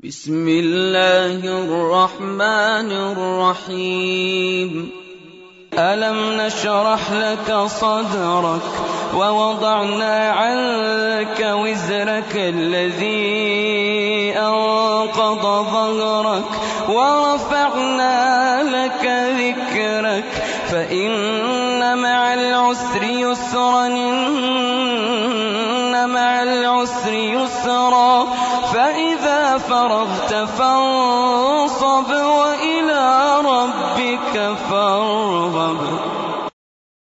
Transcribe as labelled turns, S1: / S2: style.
S1: بسم الله الرحمن الرحيم ألم نشرح لك صدرك ووضعنا عنك وزرك الذي أنقض ظهرك ورفعنا لك ذكرك فإن مع العسر يسرا إن مع العسر يسرا فإذا فرغت فانصب وإلى ربك فارغب